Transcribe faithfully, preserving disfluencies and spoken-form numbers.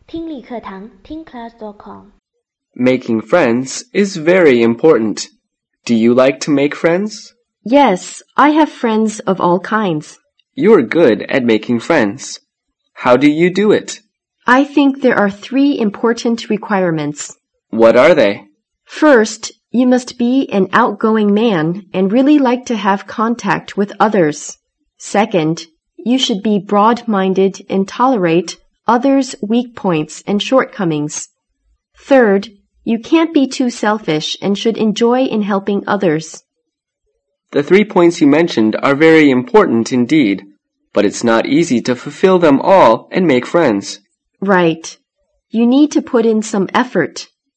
听力课堂听 class dot com Making friends is very important. Do you like to make friends? Yes, I have friends of all kinds. You're good at making friends. How do you do it? I think there are three important requirements. What are they? First, you must be an outgoing man and really like to have contact with others. Second, you should be broad-minded and tolerate others' weak points and shortcomings. Third, you can't be too selfish and should enjoy in helping others. The three points you mentioned are very important indeed, but it's not easy to fulfill them all and make friends. Right. You need to put in some effort.